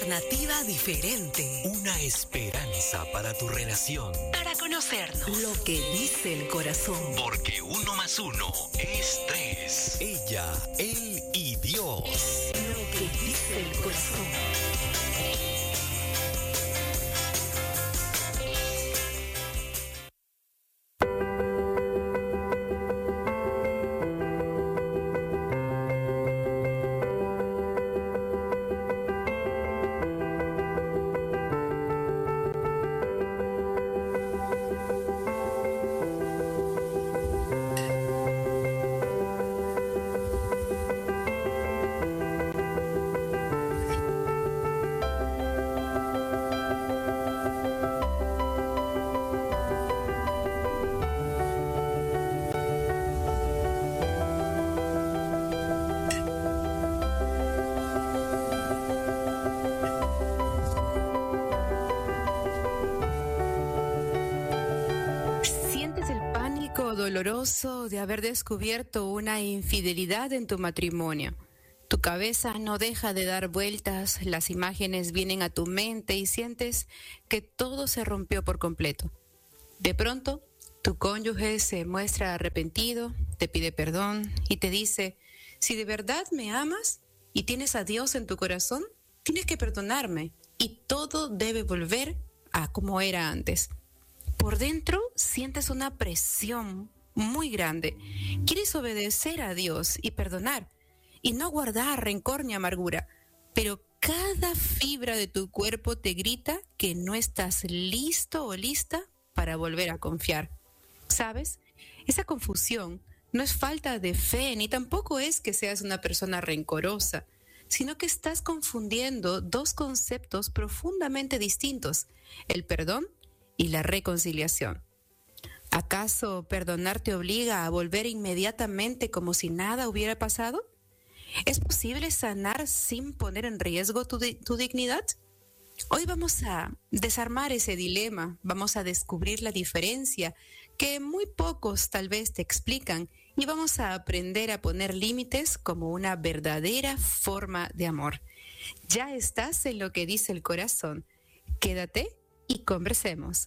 alternativa diferente. Una esperanza para tu relación. Para conocernos. Lo que dice el corazón. Porque 1 más 1 es 3. Ella, él y Dios. Lo que dice el corazón. Doloroso de haber descubierto una infidelidad en tu matrimonio. Tu cabeza no deja de dar vueltas, las imágenes vienen a tu mente y sientes que todo se rompió por completo. De pronto, tu cónyuge se muestra arrepentido, te pide perdón y te dice: si de verdad me amas y tienes a Dios en tu corazón, tienes que perdonarme y todo debe volver a como era antes. Por dentro sientes una presión muy grande. Quieres obedecer a Dios y perdonar y no guardar rencor ni amargura, pero cada fibra de tu cuerpo te grita que no estás listo o lista para volver a confiar. ¿Sabes? Esa confusión no es falta de fe, ni tampoco es que seas una persona rencorosa, sino que estás confundiendo dos conceptos profundamente distintos: el perdón y la reconciliación. ¿Acaso perdonar te obliga a volver inmediatamente como si nada hubiera pasado? ¿Es posible sanar sin poner en riesgo tu dignidad? Hoy vamos a desarmar ese dilema, vamos a descubrir la diferencia que muy pocos tal vez te explican y vamos a aprender a poner límites como una verdadera forma de amor. Ya estás en lo que dice el corazón. Quédate y conversemos.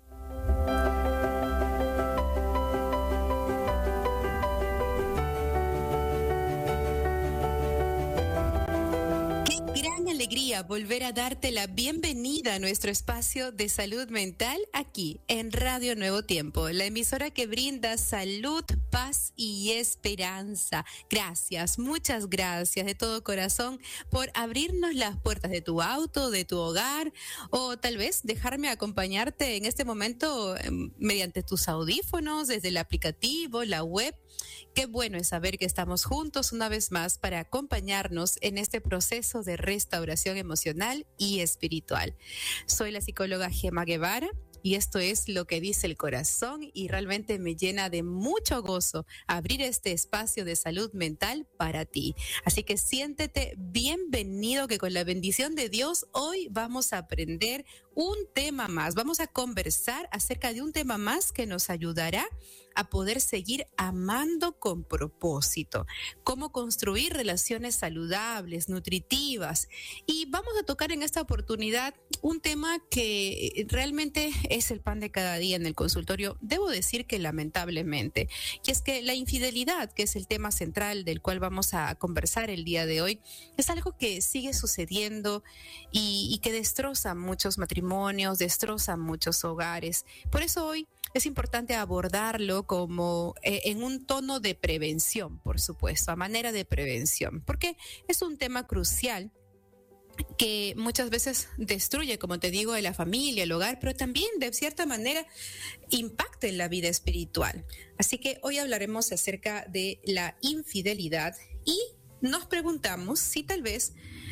Alegría volver a darte la bienvenida a nuestro espacio de salud mental aquí en Radio Nuevo Tiempo, la emisora que brinda salud, paz y esperanza. Gracias, muchas gracias de todo corazón por abrirnos las puertas de tu auto, de tu hogar, o tal vez dejarme acompañarte en este momento mediante tus audífonos, desde el aplicativo, la web. Qué bueno es saber que estamos juntos una vez más para acompañarnos en este proceso de restauración emocional y espiritual. Soy la psicóloga Gema Guevara y esto es Lo que dice el corazón, y realmente me llena de mucho gozo abrir este espacio de salud mental para ti. Así que siéntete bienvenido, que con la bendición de Dios hoy vamos a aprender un tema más. Vamos a conversar acerca de un tema más que nos ayudará a poder seguir amando con propósito, cómo construir relaciones saludables, nutritivas. Y vamos a tocar en esta oportunidad un tema que realmente es el pan de cada día en el consultorio, debo decir que lamentablemente, y es que la infidelidad, que es el tema central del cual vamos a conversar el día de hoy, es algo que sigue sucediendo y que destroza muchos matrimonios, destroza muchos hogares. Por eso hoy es importante abordarlo como en un tono de prevención, por supuesto, a manera de prevención, porque es un tema crucial que muchas veces destruye, como te digo, a la familia, el hogar, pero también de cierta manera impacta en la vida espiritual. Así que hoy hablaremos acerca de la infidelidad y nos preguntamos si tal vez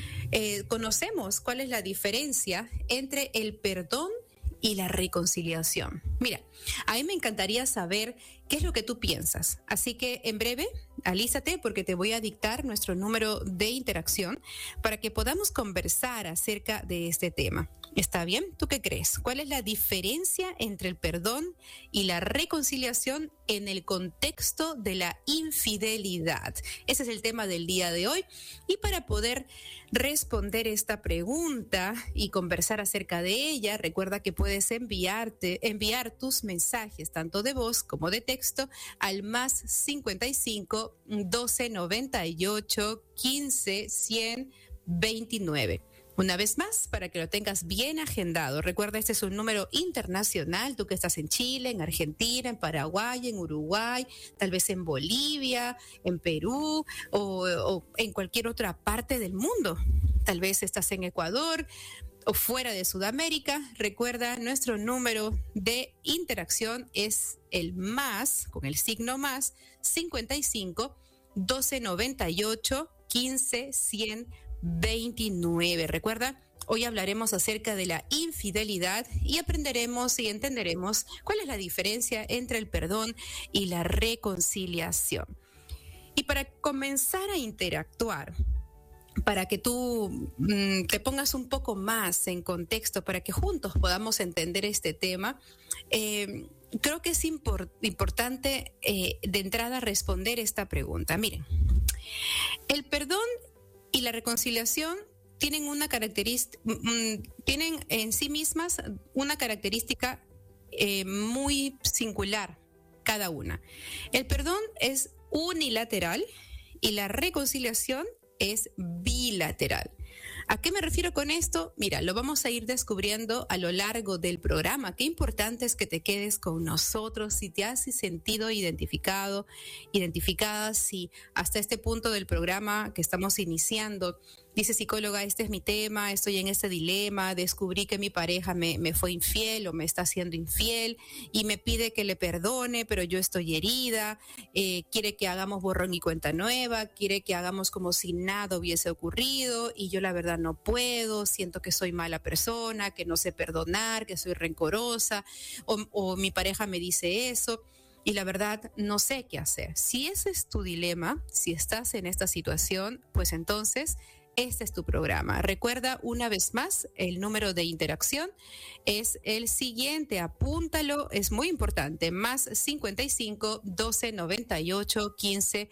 conocemos cuál es la diferencia entre el perdón y la reconciliación. Mira, a mí me encantaría saber qué es lo que tú piensas. Así que en breve, alízate porque te voy a dictar nuestro número de interacción para que podamos conversar acerca de este tema. ¿Está bien? ¿Tú qué crees? ¿Cuál es la diferencia entre el perdón y la reconciliación en el contexto de la infidelidad? Ese es el tema del día de hoy. Y para poder responder esta pregunta y conversar acerca de ella, recuerda que puedes enviar tus mensajes, tanto de voz como de texto, al más 55 12 98 15 100 29. Una vez más, para que lo tengas bien agendado. Recuerda, este es un número internacional. Tú que estás en Chile, en Argentina, en Paraguay, en Uruguay, tal vez en Bolivia, en Perú o en cualquier otra parte del mundo. Tal vez estás en Ecuador o fuera de Sudamérica. Recuerda, nuestro número de interacción es el más, con el signo más, 55 12 98 15 100 29. Recuerda, hoy hablaremos acerca de la infidelidad y aprenderemos y entenderemos cuál es la diferencia entre el perdón y la reconciliación. Y para comenzar a interactuar, para que tú te pongas un poco más en contexto, para que juntos podamos entender este tema, creo que es importante de entrada responder esta pregunta. Miren, el perdón y la reconciliación tienen tienen en sí mismas una característica muy singular cada una. El perdón es unilateral y la reconciliación es bilateral. ¿A qué me refiero con esto? Mira, lo vamos a ir descubriendo a lo largo del programa. Qué importante es que te quedes con nosotros, si te has sentido identificada, si hasta este punto del programa que estamos iniciando, dice psicóloga, este es mi tema, estoy en este dilema, descubrí que mi pareja me fue infiel o me está siendo infiel y me pide que le perdone, pero yo estoy herida, quiere que hagamos borrón y cuenta nueva, quiere que hagamos como si nada hubiese ocurrido y yo la verdad no puedo, siento que soy mala persona, que no sé perdonar, que soy rencorosa o mi pareja me dice eso. Y la verdad, no sé qué hacer. Si ese es tu dilema, si estás en esta situación, pues entonces este es tu programa. Recuerda una vez más, el número de interacción es el siguiente. Apúntalo, es muy importante. Más 55 12 98 15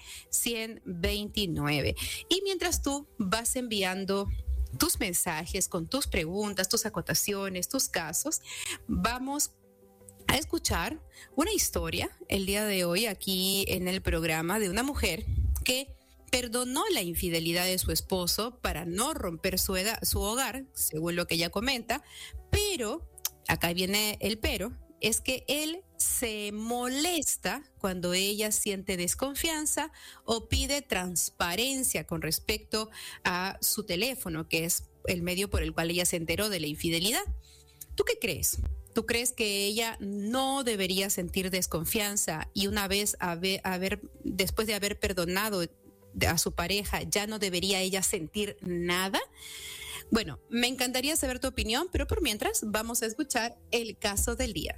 129. Y mientras tú vas enviando tus mensajes con tus preguntas, tus acotaciones, tus casos, vamos a escuchar una historia el día de hoy aquí en el programa de una mujer que perdonó la infidelidad de su esposo para no romper su hogar, según lo que ella comenta, pero, acá viene el pero, es que él se molesta cuando ella siente desconfianza o pide transparencia con respecto a su teléfono, que es el medio por el cual ella se enteró de la infidelidad. ¿Tú qué crees? ¿Tú crees que ella no debería sentir desconfianza y una vez después de haber perdonado a su pareja, ya no debería ella sentir nada? Bueno, me encantaría saber tu opinión, pero por mientras vamos a escuchar el caso del día.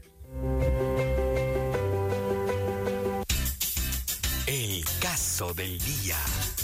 El caso del día.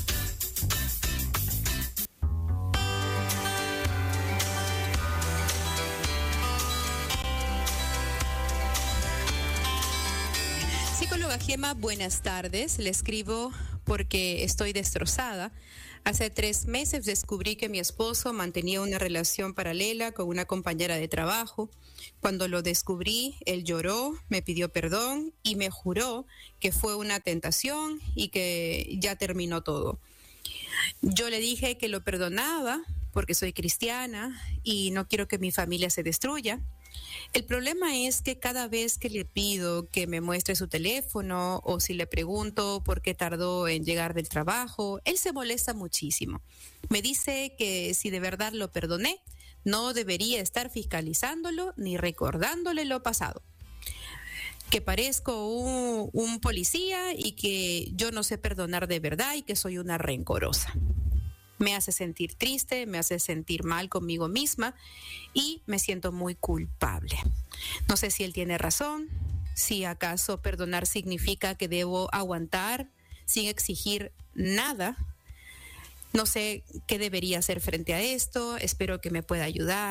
Psicóloga Gema, buenas tardes. Le escribo porque estoy destrozada. Hace 3 meses descubrí que mi esposo mantenía una relación paralela con una compañera de trabajo. Cuando lo descubrí, él lloró, me pidió perdón y me juró que fue una tentación y que ya terminó todo. Yo le dije que lo perdonaba porque soy cristiana y no quiero que mi familia se destruya. El problema es que cada vez que le pido que me muestre su teléfono o si le pregunto por qué tardó en llegar del trabajo, él se molesta muchísimo. Me dice que si de verdad lo perdoné, no debería estar fiscalizándolo ni recordándole lo pasado. Que parezco un policía y que yo no sé perdonar de verdad y que soy una rencorosa. Me hace sentir triste, me hace sentir mal conmigo misma y me siento muy culpable. No sé si él tiene razón, si acaso perdonar significa que debo aguantar sin exigir nada. No sé qué debería hacer frente a esto, espero que me pueda ayudar.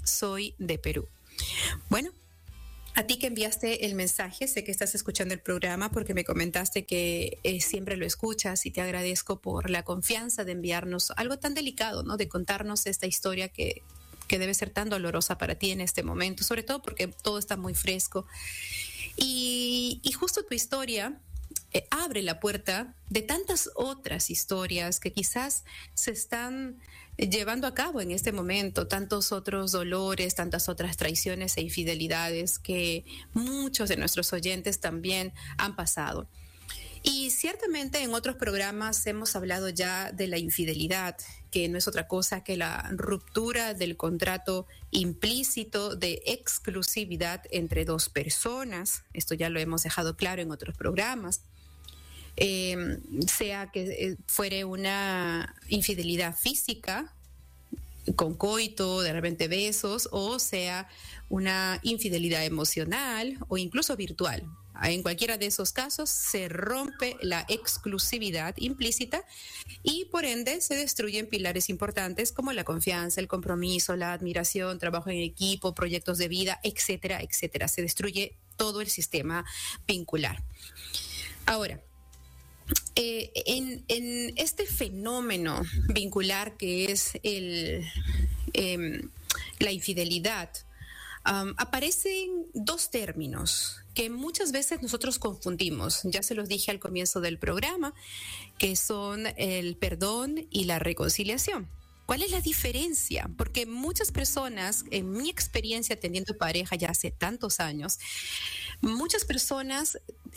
soy de Perú. Bueno, a ti que enviaste el mensaje, sé que estás escuchando el programa porque me comentaste que siempre lo escuchas y te agradezco por la confianza de enviarnos algo tan delicado, ¿no? De contarnos esta historia que debe ser tan dolorosa para ti en este momento, sobre todo porque todo está muy fresco. Y justo tu historia abre la puerta de tantas otras historias que quizás se están llevando a cabo en este momento, tantos otros dolores, tantas otras traiciones e infidelidades que muchos de nuestros oyentes también han pasado. Y ciertamente en otros programas hemos hablado ya de la infidelidad, que no es otra cosa que la ruptura del contrato implícito de exclusividad entre dos personas. Esto ya lo hemos dejado claro en otros programas. Sea que fuere una infidelidad física, con coito, de repente besos, o sea una infidelidad emocional o incluso virtual. En cualquiera de esos casos se rompe la exclusividad implícita y por ende se destruyen pilares importantes como la confianza, el compromiso, la admiración, trabajo en equipo, proyectos de vida, etcétera, etcétera. Se destruye todo el sistema vincular. Ahora, en este fenómeno vincular que es la infidelidad, aparecen dos términos que muchas veces nosotros confundimos. Ya se los dije al comienzo del programa, que son el perdón y la reconciliación. ¿Cuál es la diferencia? Porque muchas personas, en mi experiencia teniendo pareja ya hace tantos años, muchas personas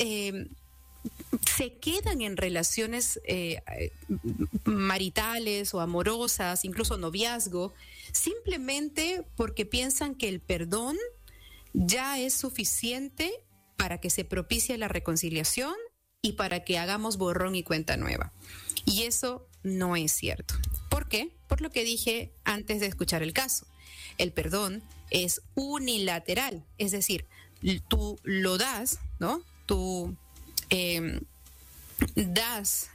se quedan en relaciones maritales o amorosas, incluso noviazgo, simplemente porque piensan que el perdón ya es suficiente para que se propicie la reconciliación y para que hagamos borrón y cuenta nueva. Y eso no es cierto. ¿Por qué? Por lo que dije antes de escuchar el caso. El perdón es unilateral, es decir, tú lo das, ¿no? Tú das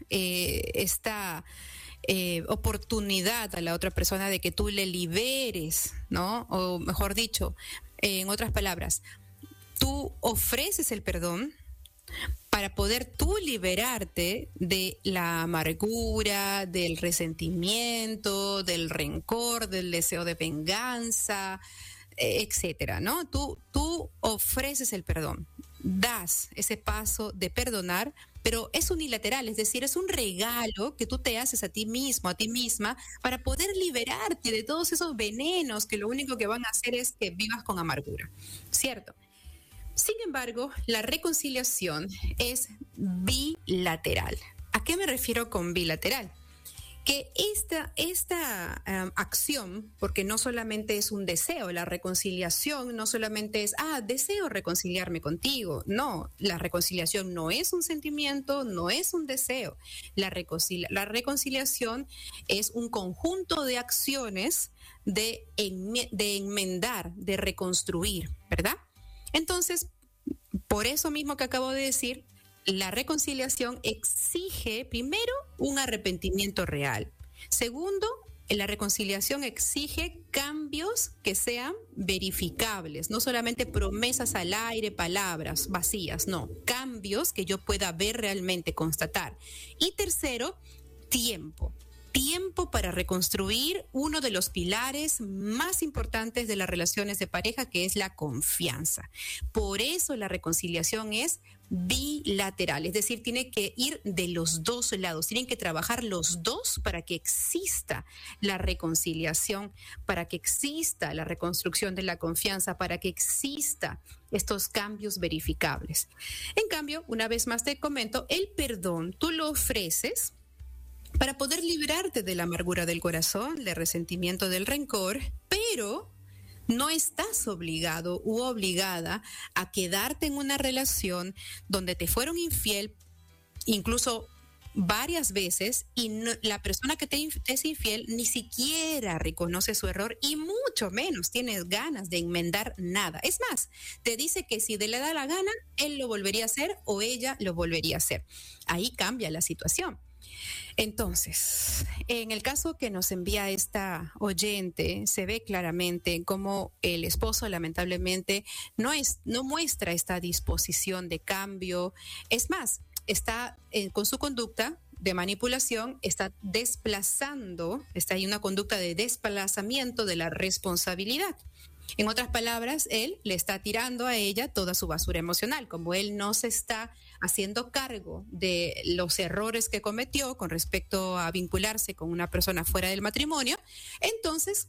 esta oportunidad a la otra persona de que tú le liberes, ¿no? O mejor dicho, en otras palabras, tú ofreces el perdón para poder tú liberarte de la amargura, del resentimiento, del rencor, del deseo de venganza, etcétera, ¿no? Tú ofreces el perdón, das ese paso de perdonar, pero es unilateral, es decir, es un regalo que tú te haces a ti mismo, a ti misma, para poder liberarte de todos esos venenos que lo único que van a hacer es que vivas con amargura, ¿cierto? Sin embargo, la reconciliación es bilateral. ¿A qué me refiero con bilateral? Que esta acción, porque no solamente es un deseo, la reconciliación no solamente es, deseo reconciliarme contigo. No, la reconciliación no es un sentimiento, no es un deseo. La reconciliación es un conjunto de acciones de enmendar, de reconstruir, ¿verdad? Entonces, por eso mismo que acabo de decir, la reconciliación exige, primero, un arrepentimiento real. Segundo, la reconciliación exige cambios que sean verificables, no solamente promesas al aire, palabras vacías, no, cambios que yo pueda ver realmente, constatar. Y tercero, tiempo para reconstruir uno de los pilares más importantes de las relaciones de pareja, que es la confianza. Por eso la reconciliación es bilateral, es decir, tiene que ir de los dos lados, tienen que trabajar los dos para que exista la reconciliación, para que exista la reconstrucción de la confianza, para que exista estos cambios verificables. En cambio, una vez más te comento, el perdón tú lo ofreces para poder librarte de la amargura del corazón, del resentimiento, del rencor, pero no estás obligado u obligada a quedarte en una relación donde te fueron infiel, incluso varias veces, y la persona que te es infiel ni siquiera reconoce su error y mucho menos tienes ganas de enmendar nada. Es más, te dice que si le da la gana, él lo volvería a hacer o ella lo volvería a hacer. Ahí cambia la situación. Entonces, en el caso que nos envía esta oyente, se ve claramente cómo el esposo lamentablemente no muestra esta disposición de cambio. Es más, está con su conducta de manipulación, está desplazando, está ahí una conducta de desplazamiento de la responsabilidad. En otras palabras, él le está tirando a ella toda su basura emocional. Como él no se está haciendo cargo de los errores que cometió con respecto a vincularse con una persona fuera del matrimonio, entonces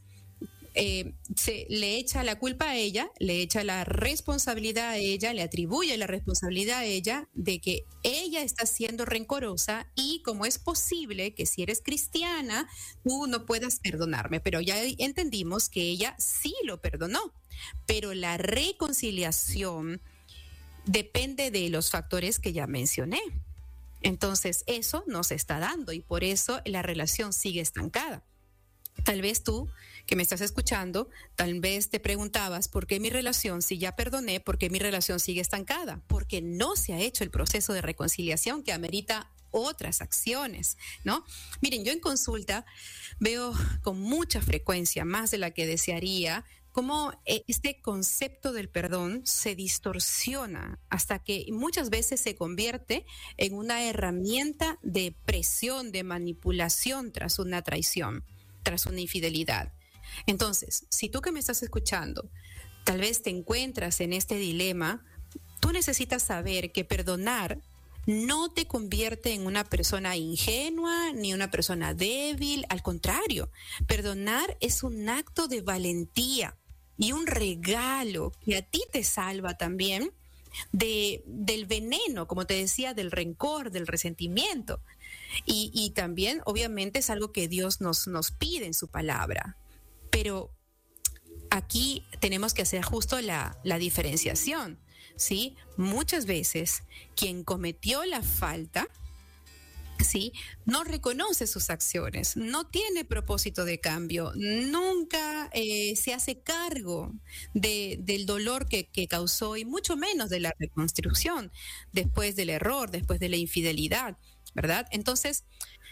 se le echa la culpa a ella, le echa la responsabilidad a ella, le atribuye la responsabilidad a ella de que ella está siendo rencorosa y cómo es posible que si eres cristiana tú no puedas perdonarme. Pero ya entendimos que ella sí lo perdonó, pero la reconciliación depende de los factores que ya mencioné. Entonces eso no se está dando y por eso la relación sigue estancada. Tal vez tú que me estás escuchando, tal vez te preguntabas por qué mi relación, si ya perdoné, por qué mi relación sigue estancada, porque no se ha hecho el proceso de reconciliación que amerita otras acciones, ¿no? Miren, yo en consulta veo con mucha frecuencia, más de la que desearía, cómo este concepto del perdón se distorsiona hasta que muchas veces se convierte en una herramienta de presión, de manipulación tras una traición, tras una infidelidad. Entonces, si tú que me estás escuchando, tal vez te encuentras en este dilema, tú necesitas saber que perdonar no te convierte en una persona ingenua ni una persona débil. Al contrario, perdonar es un acto de valentía y un regalo que a ti te salva también del veneno, como te decía, del rencor, del resentimiento. Y también, obviamente, es algo que Dios nos pide en su palabra. Pero aquí tenemos que hacer justo la diferenciación, ¿sí? Muchas veces quien cometió la falta, ¿sí?, no reconoce sus acciones, no tiene propósito de cambio, nunca se hace cargo del dolor que causó y mucho menos de la reconstrucción después del error, después de la infidelidad, ¿verdad? Entonces,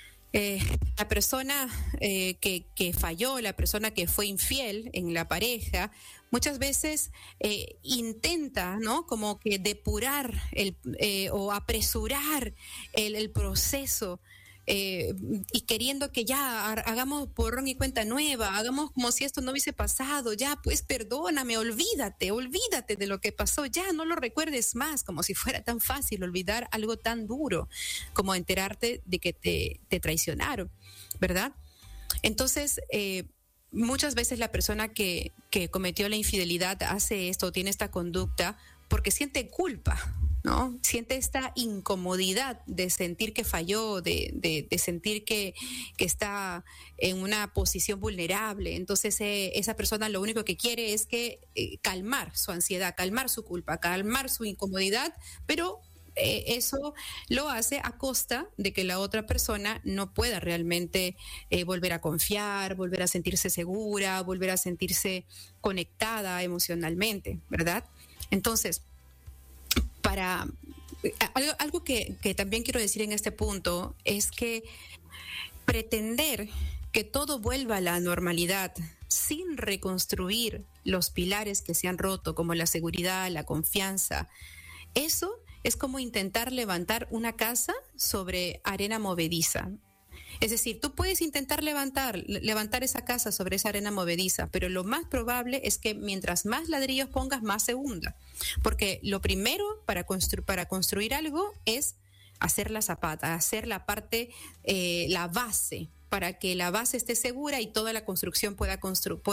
la persona que falló, la persona que fue infiel en la pareja, muchas veces intenta, ¿no?, como que depurar o apresurar el proceso y queriendo que ya hagamos borrón y cuenta nueva, hagamos como si esto no hubiese pasado, ya pues perdóname, olvídate de lo que pasó, ya no lo recuerdes más, como si fuera tan fácil olvidar algo tan duro como enterarte de que te traicionaron, ¿verdad? Entonces, muchas veces la persona que cometió la infidelidad hace esto, tiene esta conducta porque siente culpa, ¿no? Siente esta incomodidad de sentir que falló, de sentir que está en una posición vulnerable. Entonces esa persona lo único que quiere es que calmar su ansiedad, calmar su culpa, calmar su incomodidad, pero eso lo hace a costa de que la otra persona no pueda realmente volver a confiar, volver a sentirse segura, volver a sentirse conectada emocionalmente, ¿verdad? Entonces, algo que también quiero decir en este punto es que pretender que todo vuelva a la normalidad sin reconstruir los pilares que se han roto, como la seguridad, la confianza, eso es como intentar levantar una casa sobre arena movediza. Es decir, tú puedes intentar levantar esa casa sobre esa arena movediza, pero lo más probable es que mientras más ladrillos pongas, más se hunda. Porque lo primero para construir algo es hacer la zapata, hacer la parte, la base, para que la base esté segura y toda la construcción pueda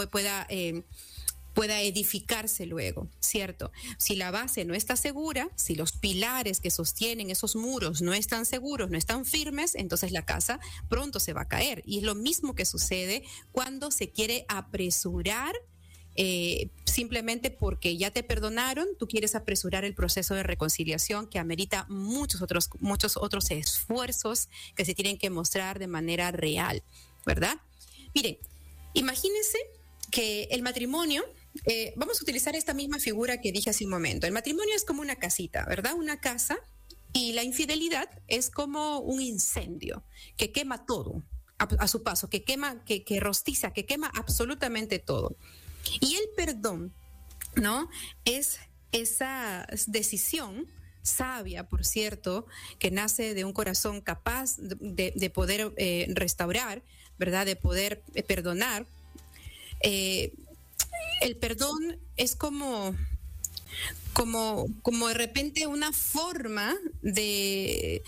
edificarse luego, ¿cierto? Si la base no está segura, si los pilares que sostienen esos muros no están seguros, no están firmes, entonces la casa pronto se va a caer. Y es lo mismo que sucede cuando se quiere apresurar, simplemente porque ya te perdonaron, tú quieres apresurar el proceso de reconciliación que amerita muchos otros esfuerzos que se tienen que mostrar de manera real, ¿verdad? Miren, imagínense que el matrimonio, vamos a utilizar esta misma figura que dije hace un momento. El matrimonio es como una casita, ¿verdad? Una casa Y la infidelidad es como un incendio que quema todo a su paso, que quema, que rostiza, que quema absolutamente todo. Y el perdón, ¿no? Es esa decisión sabia, por cierto, que nace de un corazón capaz de poder restaurar, ¿verdad? De poder perdonar. El perdón es como de repente una forma de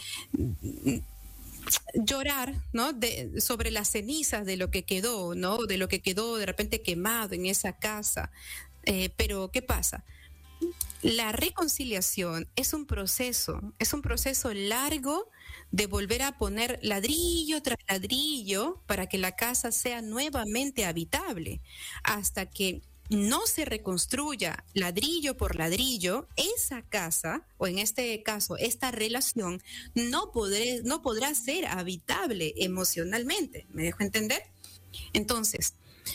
llorar, ¿no? Sobre las cenizas de lo que quedó, ¿no? De lo que quedó de repente quemado en esa casa. Pero ¿qué pasa? La reconciliación es un proceso largo de volver a poner ladrillo tras ladrillo para que la casa sea nuevamente habitable, hasta que no se reconstruya ladrillo por ladrillo, esa casa, o en este caso, esta relación, no podrá ser habitable emocionalmente. ¿Me dejo entender? Entonces,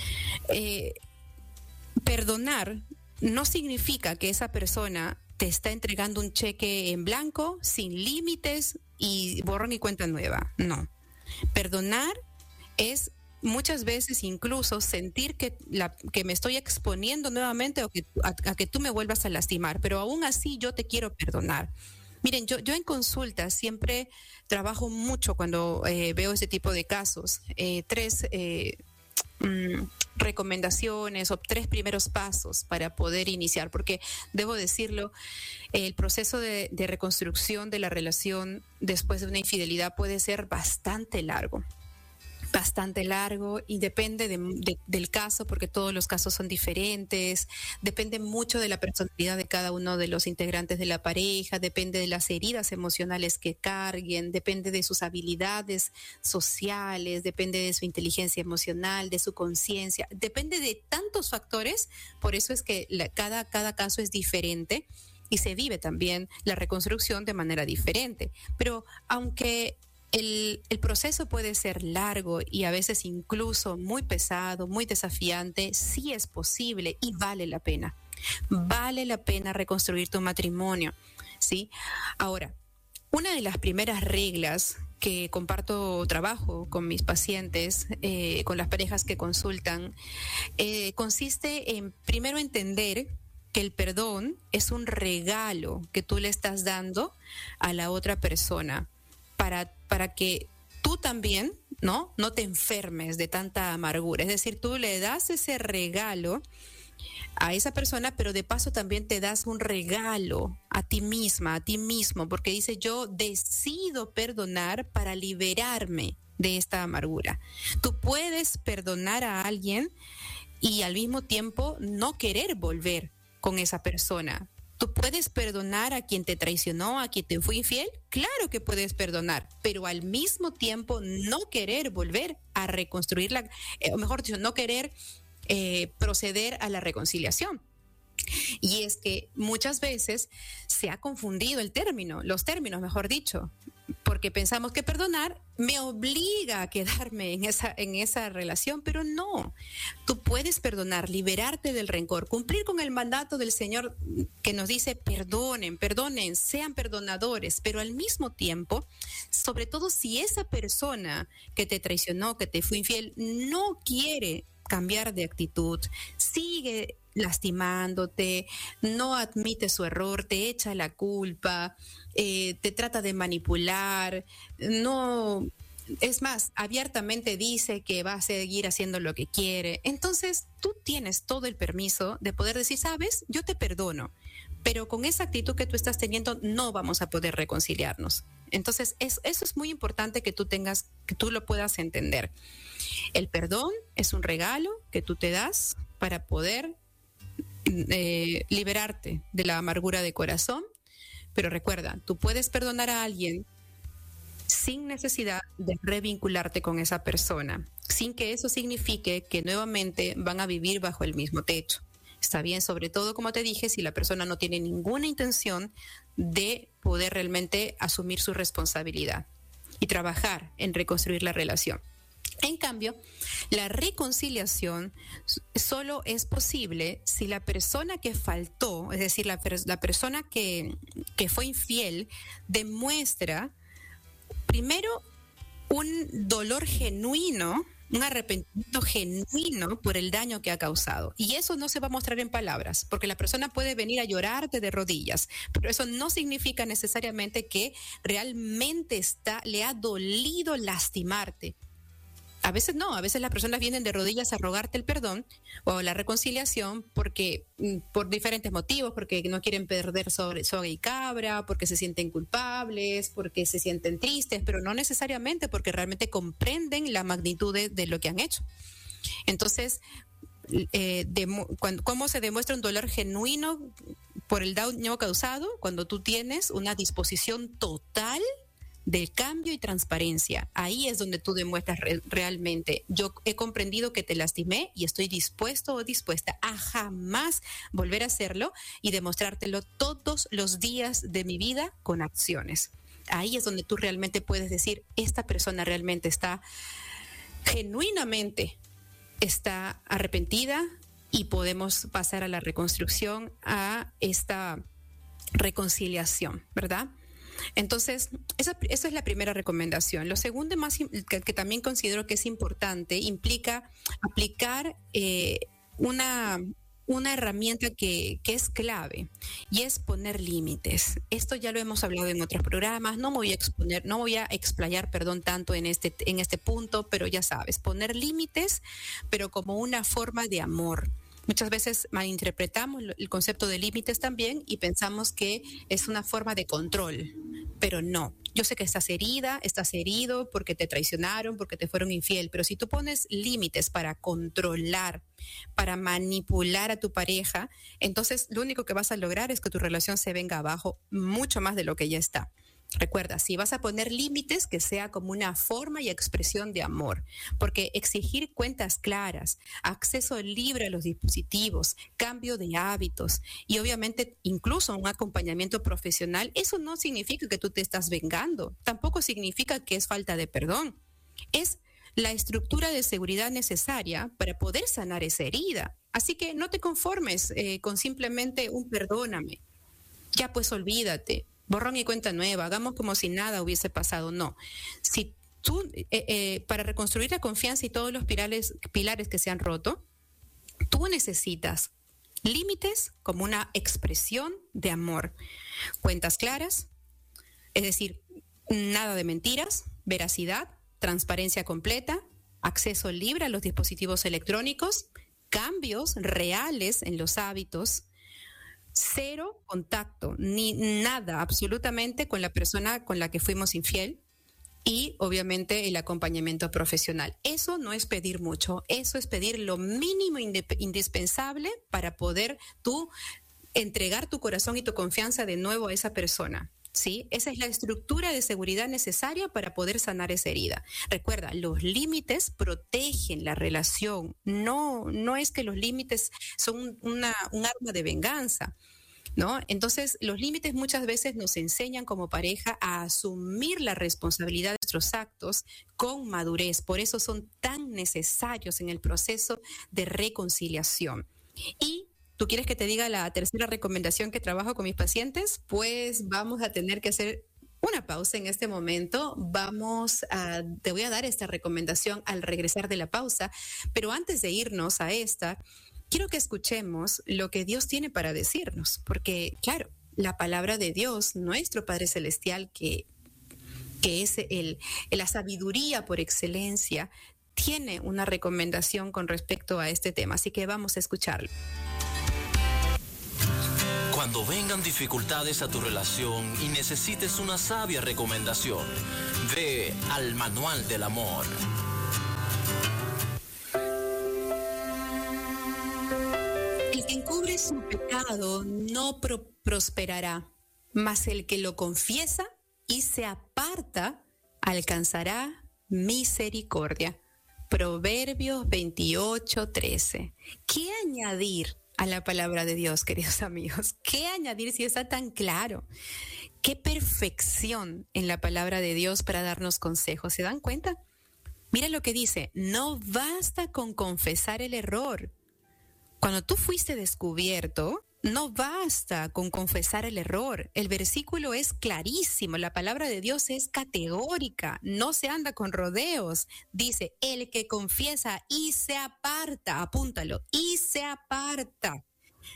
perdonar no significa que esa persona te está entregando un cheque en blanco, sin límites y borrón y cuenta nueva. No. Perdonar es muchas veces incluso sentir que me estoy exponiendo nuevamente o a que tú me vuelvas a lastimar, pero aún así yo te quiero perdonar. Miren, yo en consulta siempre trabajo mucho cuando veo ese tipo de casos. Tres recomendaciones o 3 primeros pasos para poder iniciar, porque debo decirlo, el proceso de reconstrucción de la relación después de una infidelidad puede ser bastante largo y depende del caso, porque todos los casos son diferentes, depende mucho de la personalidad de cada uno de los integrantes de la pareja, depende de las heridas emocionales que carguen, depende de sus habilidades sociales, depende de su inteligencia emocional, de su conciencia, depende de tantos factores. Por eso es que cada caso es diferente y se vive también la reconstrucción de manera diferente. Pero aunque el proceso puede ser largo y a veces incluso muy pesado, muy desafiante, sí es posible y vale la pena. Vale la pena reconstruir tu matrimonio, ¿sí? Ahora, una de las primeras reglas que trabajo con mis pacientes, con las parejas que consultan, consiste en primero entender que el perdón es un regalo que tú le estás dando a la otra persona para que tú también no te enfermes de tanta amargura. Es decir, tú le das ese regalo a esa persona, pero de paso también te das un regalo a ti misma, a ti mismo, porque dice: yo decido perdonar para liberarme de esta amargura. Tú puedes perdonar a alguien y al mismo tiempo no querer volver con esa persona. ¿Tú puedes perdonar a quien te traicionó, a quien te fue infiel? Claro que puedes perdonar, pero al mismo tiempo no querer volver a reconstruirla, o mejor dicho, no querer proceder a la reconciliación. Y es que muchas veces se ha confundido los términos, mejor dicho, porque pensamos que perdonar me obliga a quedarme en esa relación, pero no. Tú puedes perdonar, liberarte del rencor, cumplir con el mandato del Señor que nos dice: perdonen, sean perdonadores, pero al mismo tiempo, sobre todo si esa persona que te traicionó, que te fue infiel, no quiere cambiar de actitud, sigue lastimándote, no admite su error, te echa la culpa, te trata de manipular, no, es más, abiertamente dice que va a seguir haciendo lo que quiere. Entonces tú tienes todo el permiso de poder decir: sabes, yo te perdono, pero con esa actitud que tú estás teniendo no vamos a poder reconciliarnos. Entonces eso es muy importante que tú lo puedas entender. El perdón es un regalo que tú te das para poder liberarte de la amargura de corazón, pero recuerda, tú puedes perdonar a alguien sin necesidad de revincularte con esa persona, sin que eso signifique que nuevamente van a vivir bajo el mismo techo. Está bien, sobre todo, como te dije, si la persona no tiene ninguna intención de poder realmente asumir su responsabilidad y trabajar en reconstruir la relación. En cambio, la reconciliación solo es posible si la persona que faltó, es decir, la persona que fue infiel, demuestra primero un dolor genuino, un arrepentimiento genuino por el daño que ha causado. Y eso no se va a mostrar en palabras, porque la persona puede venir a llorarte de rodillas, pero eso no significa necesariamente que realmente le ha dolido lastimarte. A veces no, a veces las personas vienen de rodillas a rogarte el perdón o la reconciliación porque por diferentes motivos, porque no quieren perder soga y cabra, porque se sienten culpables, porque se sienten tristes, pero no necesariamente porque realmente comprenden la magnitud de lo que han hecho. Entonces, ¿cómo se demuestra un dolor genuino por el daño causado? Cuando tú tienes una disposición total del cambio y transparencia. Ahí es donde tú demuestras realmente: yo he comprendido que te lastimé y estoy dispuesto o dispuesta a jamás volver a hacerlo y demostrártelo todos los días de mi vida con acciones. Ahí es donde tú realmente puedes decir: esta persona realmente está genuinamente está arrepentida, y podemos pasar a la reconstrucción, a esta reconciliación, ¿verdad? Entonces, esa es la primera recomendación. Lo segundo, que también considero que es importante, implica aplicar una herramienta que es clave, y es poner límites. Esto ya lo hemos hablado en otros programas, no voy a explayar tanto en este punto, pero ya sabes, poner límites, pero como una forma de amor. Muchas veces malinterpretamos el concepto de límites también y pensamos que es una forma de control, pero no. Yo sé que estás herida, estás herido porque te traicionaron, porque te fueron infiel, pero si tú pones límites para controlar, para manipular a tu pareja, entonces lo único que vas a lograr es que tu relación se venga abajo mucho más de lo que ya está. Recuerda, si vas a poner límites, que sea como una forma y expresión de amor, porque exigir cuentas claras, acceso libre a los dispositivos, cambio de hábitos y obviamente incluso un acompañamiento profesional, eso no significa que tú te estás vengando, tampoco significa que es falta de perdón. Es la estructura de seguridad necesaria para poder sanar esa herida. Así que no te conformes con simplemente un perdóname. Ya pues olvídate. Borrón y cuenta nueva, hagamos como si nada hubiese pasado. No. Si tú, para reconstruir la confianza y todos los pilares que se han roto, tú necesitas límites como una expresión de amor. Cuentas claras, es decir, nada de mentiras, veracidad, transparencia completa, acceso libre a los dispositivos electrónicos, cambios reales en los hábitos, cero contacto, ni nada absolutamente con la persona con la que fuimos infiel, y obviamente el acompañamiento profesional. Eso no es pedir mucho, eso es pedir lo mínimo indispensable para poder tú entregar tu corazón y tu confianza de nuevo a esa persona. ¿Sí? Esa es la estructura de seguridad necesaria para poder sanar esa herida. Recuerda, los límites protegen la relación. No es que los límites son un arma de venganza, ¿no? Entonces, los límites muchas veces nos enseñan como pareja a asumir la responsabilidad de nuestros actos con madurez. Por eso son tan necesarios en el proceso de reconciliación. Y ¿tú quieres que te diga la tercera recomendación que trabajo con mis pacientes? Pues vamos a tener que hacer una pausa en este momento. Te voy a dar esta recomendación al regresar de la pausa, pero antes de irnos a esta, quiero que escuchemos lo que Dios tiene para decirnos, porque claro, la palabra de Dios, nuestro Padre Celestial, que es la sabiduría por excelencia, tiene una recomendación con respecto a este tema, así que vamos a escucharlo. Cuando vengan dificultades a tu relación y necesites una sabia recomendación, ve al Manual del Amor. El que encubre su pecado no prosperará, mas el que lo confiesa y se aparta alcanzará misericordia. Proverbios 28:13. ¿Qué añadir a la palabra de Dios, queridos amigos? ¿Qué añadir si está tan claro? Qué perfección en la palabra de Dios para darnos consejos. ¿Se dan cuenta? Mira lo que dice, no basta con confesar el error. Cuando tú fuiste descubierto, no basta con confesar el error. El versículo es clarísimo, la palabra de Dios es categórica, no se anda con rodeos. Dice, el que confiesa y se aparta, apúntalo, y se aparta,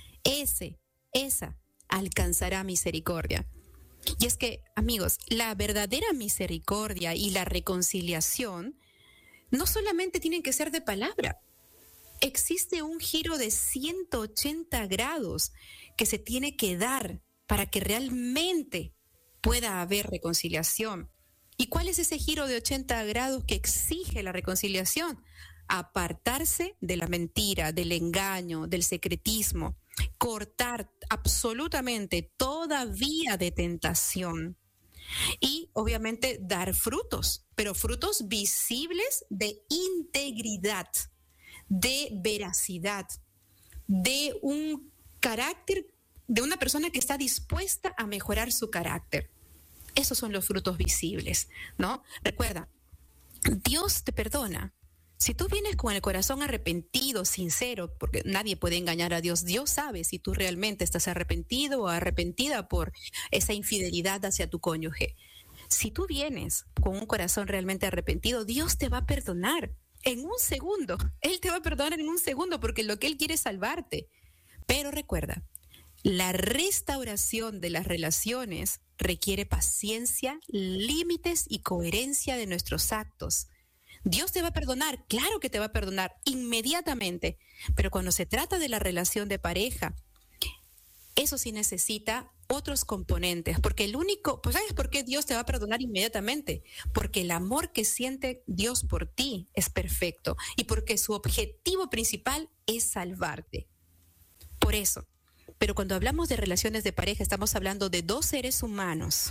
esa alcanzará misericordia. Y es que, amigos, la verdadera misericordia y la reconciliación no solamente tienen que ser de palabra. Existe un giro de 180 grados que se tiene que dar para que realmente pueda haber reconciliación. ¿Y cuál es ese giro de 80 grados que exige la reconciliación? Apartarse de la mentira, del engaño, del secretismo, cortar absolutamente toda vía de tentación y obviamente dar frutos, pero frutos visibles de integridad, de veracidad, de un carácter, de una persona que está dispuesta a mejorar su carácter. Esos son los frutos visibles, ¿no? Recuerda, Dios te perdona. Si tú vienes con el corazón arrepentido, sincero, porque nadie puede engañar a Dios, Dios sabe si tú realmente estás arrepentido o arrepentida por esa infidelidad hacia tu cónyuge. Si tú vienes con un corazón realmente arrepentido, Dios te va a perdonar en un segundo. Él te va a perdonar en un segundo porque lo que Él quiere es salvarte. Pero recuerda, la restauración de las relaciones requiere paciencia, límites y coherencia de nuestros actos. Dios te va a perdonar, claro que te va a perdonar inmediatamente, pero cuando se trata de la relación de pareja, eso sí necesita otros componentes, porque pues ¿sabes por qué Dios te va a perdonar inmediatamente? Porque el amor que siente Dios por ti es perfecto y porque su objetivo principal es salvarte. Por eso, pero cuando hablamos de relaciones de pareja, estamos hablando de dos seres humanos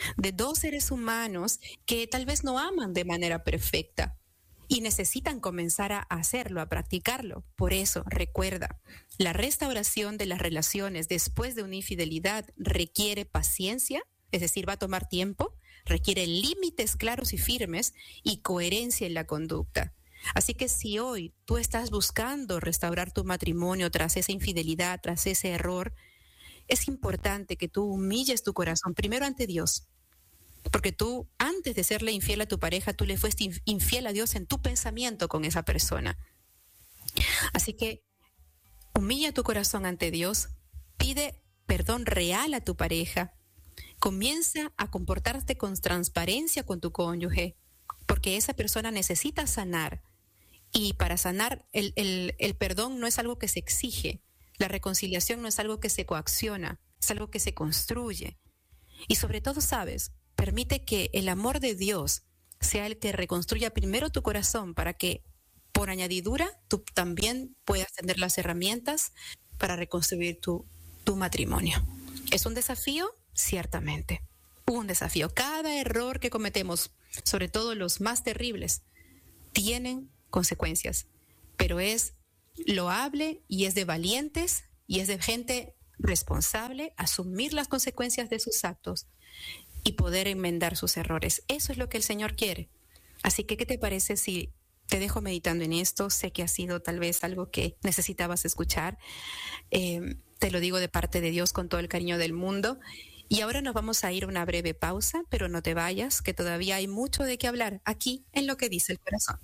que tal vez no aman de manera perfecta y necesitan comenzar a hacerlo, a practicarlo. Por eso, recuerda, la restauración de las relaciones después de una infidelidad requiere paciencia, es decir, va a tomar tiempo, requiere límites claros y firmes y coherencia en la conducta. Así que si hoy tú estás buscando restaurar tu matrimonio tras esa infidelidad, tras ese error, es importante que tú humilles tu corazón primero ante Dios, porque tú, antes de serle infiel a tu pareja, tú le fuiste infiel a Dios en tu pensamiento con esa persona. Así que humilla tu corazón ante Dios, pide perdón real a tu pareja, comienza a comportarte con transparencia con tu cónyuge, porque esa persona necesita sanar. Y para sanar, el perdón no es algo que se exige, la reconciliación no es algo que se coacciona, es algo que se construye. Y sobre todo, ¿sabes? Permite que el amor de Dios sea el que reconstruya primero tu corazón para que, por añadidura, tú también puedas tener las herramientas para reconstruir tu matrimonio. ¿Es un desafío? Ciertamente, un desafío. Cada error que cometemos, sobre todo los más terribles, tienen consecuencias, pero es loable y es de valientes y es de gente responsable asumir las consecuencias de sus actos y poder enmendar sus errores. Eso es lo que el Señor quiere. Así que, ¿qué te parece si te dejo meditando en esto? Sé que ha sido tal vez algo que necesitabas escuchar. Te lo digo de parte de Dios con todo el cariño del mundo. Y ahora nos vamos a ir a una breve pausa, pero no te vayas, que todavía hay mucho de qué hablar aquí en Lo que dice el corazón.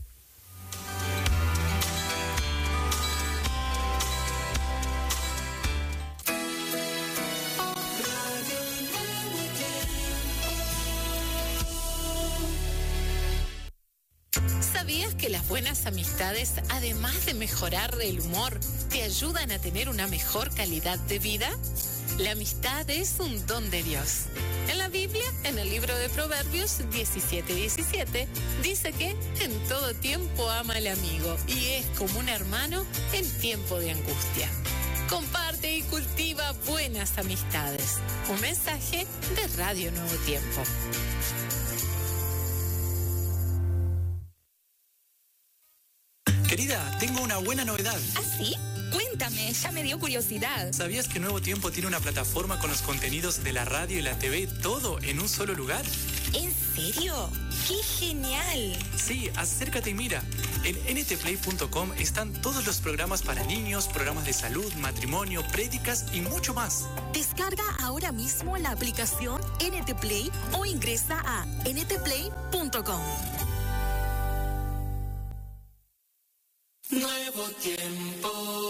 ¿Sabías que las buenas amistades, además de mejorar el humor, te ayudan a tener una mejor calidad de vida? La amistad es un don de Dios. En la Biblia, en el libro de Proverbios 17:17, dice que en todo tiempo ama al amigo y es como un hermano en tiempo de angustia. Comparte y cultiva buenas amistades. Un mensaje de Radio Nuevo Tiempo. Querida, tengo una buena novedad. ¿Ah, sí? Cuéntame, ya me dio curiosidad. ¿Sabías que Nuevo Tiempo tiene una plataforma con los contenidos de la radio y la TV, todo en un solo lugar? ¿En serio? ¡Qué genial! Sí, acércate y mira. En ntplay.com están todos los programas para niños, programas de salud, matrimonio, prédicas y mucho más. Descarga ahora mismo la aplicación NT Play o ingresa a ntplay.com. Nuevo tiempo.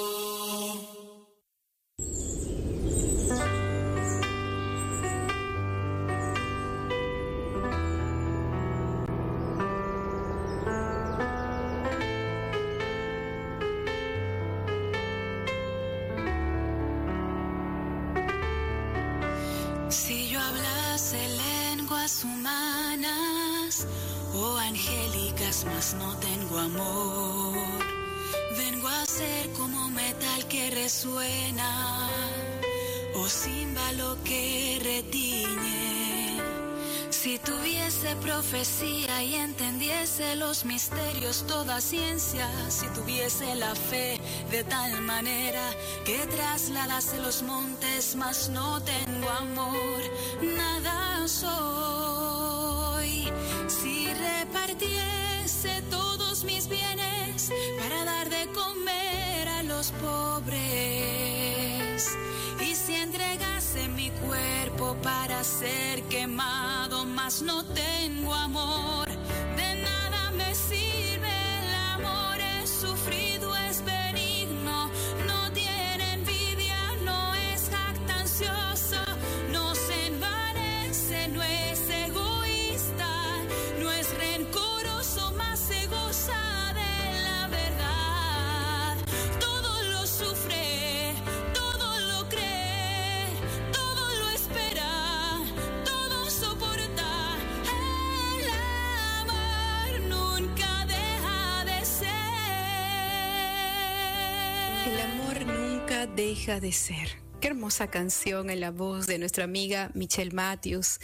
Si yo hablase lenguas humanas o angélicas, mas no tengo amor, vengo a ser como metal que resuena o címbalo que retiñe. Si tuviese profecía y entendiese los misterios, toda ciencia, si tuviese la fe de tal manera que trasladase los montes, mas no tengo amor, nada soy. Si repartiese todos mis bienes para dar de comer a los pobres, y si entregase mi cuerpo para ser quemado, mas no tengo amor, de nada me sirve el amor. Es sufrido, es benigno, no tiene envidia, no es jactancioso, no se envanece, no es egoísta, no es rencoroso, mas se goza de la verdad. Todo lo sufre, todo lo cree, todo lo espera, todo soporta. El amor nunca deja de ser. El amor nunca deja de ser. Qué hermosa canción en la voz de nuestra amiga Michelle Matthews,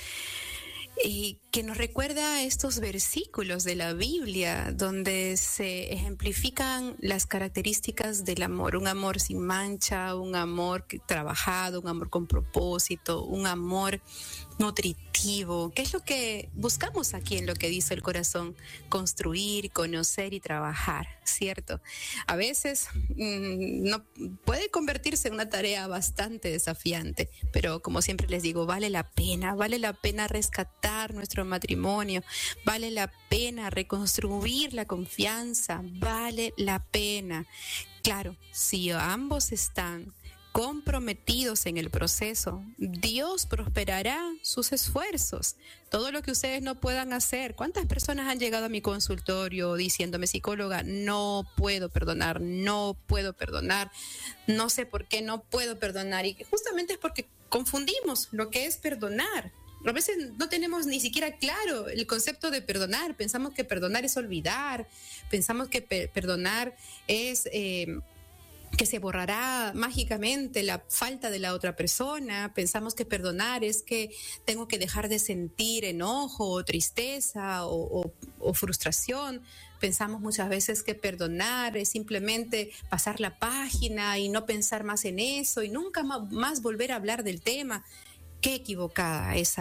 y que nos recuerda estos versículos de la Biblia donde se ejemplifican las características del amor. Un amor sin mancha, un amor trabajado, un amor con propósito, un amor nutritivo. ¿Qué es lo que buscamos aquí en lo que dice el corazón? Construir, conocer y trabajar, ¿cierto? A veces no puede convertirse en una tarea bastante desafiante, pero como siempre les digo, vale la pena rescatar nuestro matrimonio, vale la pena reconstruir la confianza, vale la pena. Claro, si ambos están comprometidos en el proceso, Dios prosperará sus esfuerzos. Todo lo que ustedes no puedan hacer. ¿Cuántas personas han llegado a mi consultorio diciéndome, psicóloga, no puedo perdonar, no sé por qué no puedo perdonar? Y justamente es porque confundimos lo que es perdonar. A veces no tenemos ni siquiera claro el concepto de perdonar. Pensamos que perdonar es olvidar, pensamos que perdonar es que se borrará mágicamente la falta de la otra persona. Pensamos que perdonar es que tengo que dejar de sentir enojo o tristeza o frustración. Pensamos muchas veces que perdonar es simplemente pasar la página y no pensar más en eso y nunca más volver a hablar del tema. Qué equivocada es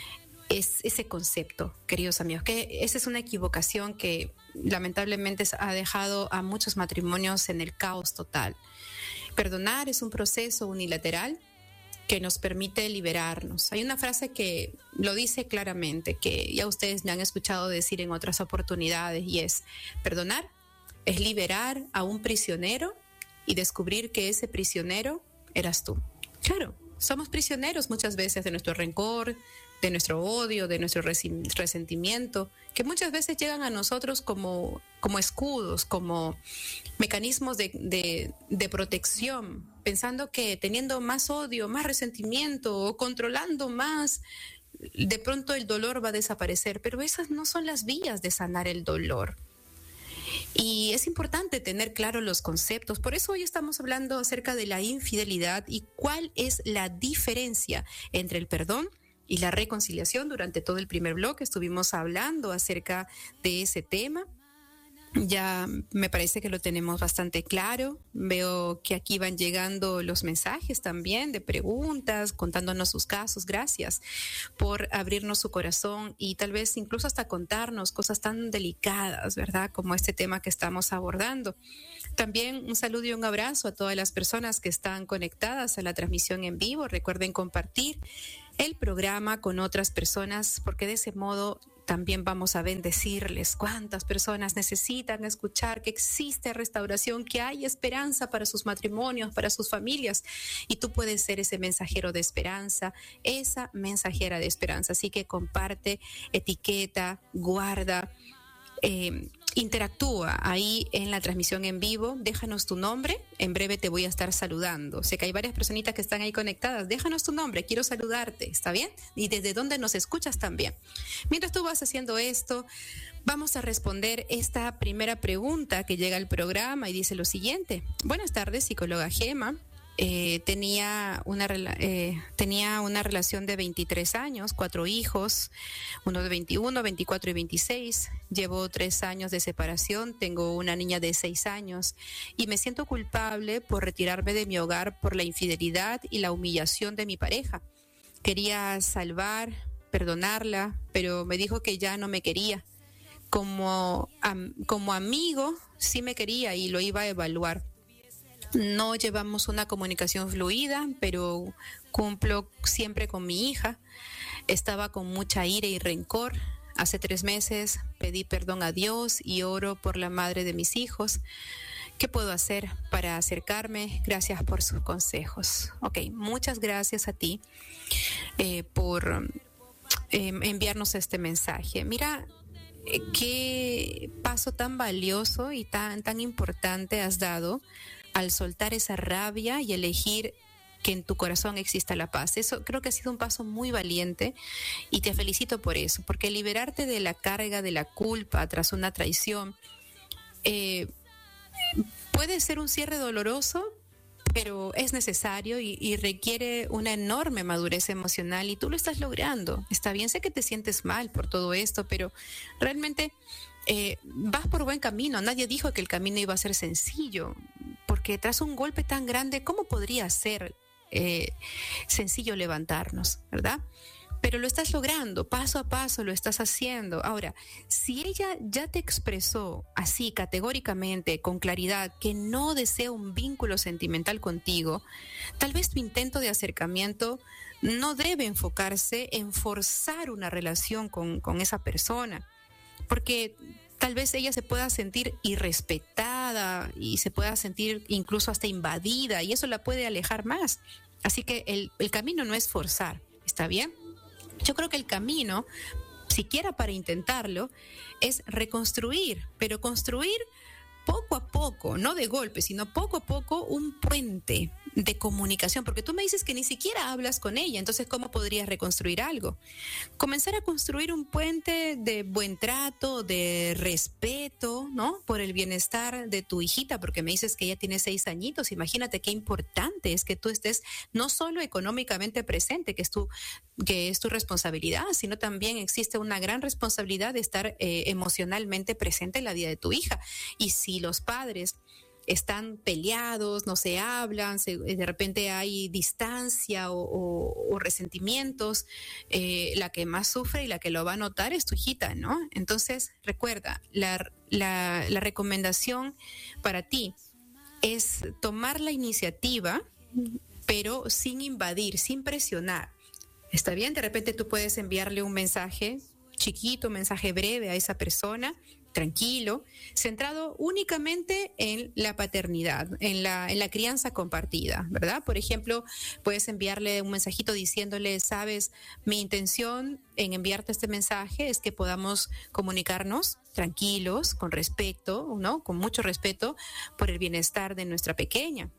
ese concepto, queridos amigos, que esa es una equivocación que lamentablemente ha dejado a muchos matrimonios en el caos total. Perdonar es un proceso unilateral que nos permite liberarnos. Hay una frase que lo dice claramente, que ya ustedes me han escuchado decir en otras oportunidades, y es: perdonar es liberar a un prisionero y descubrir que ese prisionero eras tú. Claro, somos prisioneros muchas veces de nuestro rencor, de nuestro odio, de nuestro resentimiento, que muchas veces llegan a nosotros como escudos, como mecanismos de protección, pensando que teniendo más odio, más resentimiento o controlando más, de pronto el dolor va a desaparecer. Pero esas no son las vías de sanar el dolor. Y es importante tener claros los conceptos. Por eso hoy estamos hablando acerca de la infidelidad y cuál es la diferencia entre el perdón y la reconciliación. Durante todo el primer bloque estuvimos hablando acerca de ese tema. Ya me parece que lo tenemos bastante claro. Veo que aquí van llegando los mensajes también de preguntas, contándonos sus casos. Gracias por abrirnos su corazón y tal vez incluso hasta contarnos cosas tan delicadas, ¿verdad? Como este tema que estamos abordando. También un saludo y un abrazo a todas las personas que están conectadas a la transmisión en vivo. Recuerden compartir el programa con otras personas, porque de ese modo también vamos a bendecirles. Cuántas personas necesitan escuchar que existe restauración, que hay esperanza para sus matrimonios, para sus familias, y tú puedes ser ese mensajero de esperanza, esa mensajera de esperanza. Así que comparte, etiqueta, guarda, interactúa ahí en la transmisión en vivo. Déjanos tu nombre, en breve te voy a estar saludando. Sé que hay varias personitas que están ahí conectadas. Déjanos tu nombre, quiero saludarte, ¿está bien? Y desde dónde nos escuchas también. Mientras tú vas haciendo esto, vamos a responder esta primera pregunta que llega al programa y dice lo siguiente. Buenas tardes, psicóloga Gema. Tenía una relación de 23 años, 4 hijos, uno de 21, 24 y 26. Llevo 3 años de separación, tengo una niña de 6 años y me siento culpable por retirarme de mi hogar por la infidelidad y la humillación de mi pareja. Quería perdonarla, pero me dijo que ya no me quería. Como amigo sí me quería y lo iba a evaluar. No llevamos una comunicación fluida, pero cumplo siempre con mi hija. Estaba con mucha ira y rencor. Hace 3 meses pedí perdón a Dios y oro por la madre de mis hijos. ¿Qué puedo hacer para acercarme? Gracias por sus consejos. Ok, muchas gracias a ti por enviarnos este mensaje. Mira, qué paso tan valioso y tan importante has dado al soltar esa rabia y elegir que en tu corazón exista la paz. Eso creo que ha sido un paso muy valiente y te felicito por eso, porque liberarte de la carga de la culpa tras una traición puede ser un cierre doloroso, pero es necesario y requiere una enorme madurez emocional y tú lo estás logrando. Está bien, sé que te sientes mal por todo esto, pero realmente vas por buen camino. Nadie dijo que el camino iba a ser sencillo, porque tras un golpe tan grande, ¿cómo podría ser sencillo levantarnos, verdad? Pero lo estás logrando, paso a paso lo estás haciendo. Ahora, si ella ya te expresó así categóricamente, con claridad, que no desea un vínculo sentimental contigo, tal vez tu intento de acercamiento no debe enfocarse en forzar una relación con esa persona, porque tal vez ella se pueda sentir irrespetada y se pueda sentir incluso hasta invadida y eso la puede alejar más. Así que el camino no es forzar, ¿está bien? Yo creo que el camino, siquiera para intentarlo, es reconstruir, pero construir poco a poco, no de golpe, sino poco a poco un puente de comunicación, porque tú me dices que ni siquiera hablas con ella, entonces ¿cómo podrías reconstruir algo? Comenzar a construir un puente de buen trato, de respeto, ¿no? Por el bienestar de tu hijita, porque me dices que ella tiene 6 añitos, imagínate qué importante es que tú estés no solo económicamente presente, que es tu responsabilidad, sino también existe una gran responsabilidad de estar emocionalmente presente en la vida de tu hija. Y si los padres están peleados, no se hablan, de repente hay distancia o resentimientos, la que más sufre y la que lo va a notar es tu hijita, ¿no? Entonces, recuerda, la recomendación para ti es tomar la iniciativa, pero sin invadir, sin presionar. ¿Está bien? De repente tú puedes enviarle un mensaje chiquito, un mensaje breve a esa persona, tranquilo, centrado únicamente en la paternidad, en la crianza compartida, ¿verdad? Por ejemplo, puedes enviarle un mensajito diciéndole, sabes, mi intención en enviarte este mensaje es que podamos comunicarnos tranquilos, con respeto, ¿no? Con mucho respeto por el bienestar de nuestra pequeña.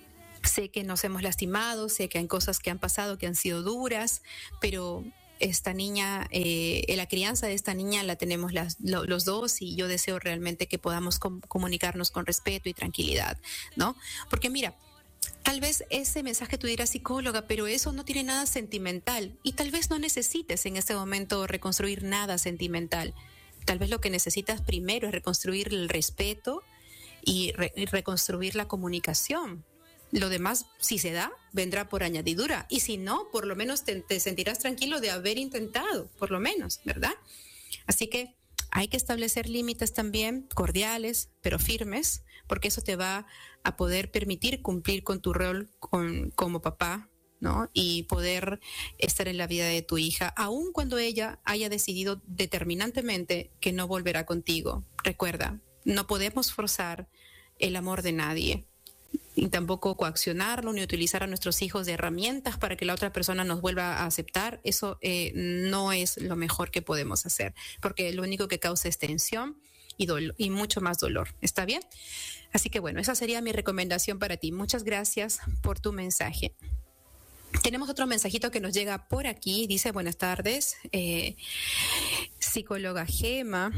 Sé que nos hemos lastimado, sé que hay cosas que han pasado que han sido duras, pero esta niña, la crianza de esta niña la tenemos los dos y yo deseo realmente que podamos comunicarnos con respeto y tranquilidad, ¿no? Porque mira, tal vez ese mensaje tú dirás, psicóloga, pero eso no tiene nada sentimental y tal vez no necesites en este momento reconstruir nada sentimental. Tal vez lo que necesitas primero es reconstruir el respeto y reconstruir la comunicación. Lo demás, si se da, vendrá por añadidura. Y si no, por lo menos te sentirás tranquilo de haber intentado, por lo menos, ¿verdad? Así que hay que establecer límites también cordiales, pero firmes, porque eso te va a poder permitir cumplir con tu rol como papá, ¿no? Y poder estar en la vida de tu hija, aun cuando ella haya decidido determinantemente que no volverá contigo. Recuerda, no podemos forzar el amor de nadie, y tampoco coaccionarlo ni utilizar a nuestros hijos de herramientas para que la otra persona nos vuelva a aceptar. Eso no es lo mejor que podemos hacer, porque lo único que causa es tensión y mucho más dolor. ¿Está bien? Así que bueno, esa sería mi recomendación para ti. Muchas gracias por tu mensaje. Tenemos otro mensajito que nos llega por aquí. Dice: buenas tardes, psicóloga Gema.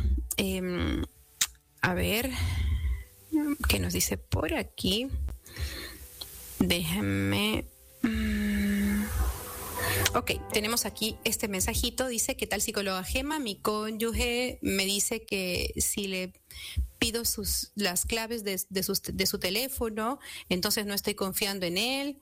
A ver, ¿qué nos dice por aquí? Déjenme. Ok, tenemos aquí este mensajito. Dice: ¿qué tal, psicóloga Gema? Mi cónyuge me dice que si le pido las claves de su teléfono, entonces no estoy confiando en él.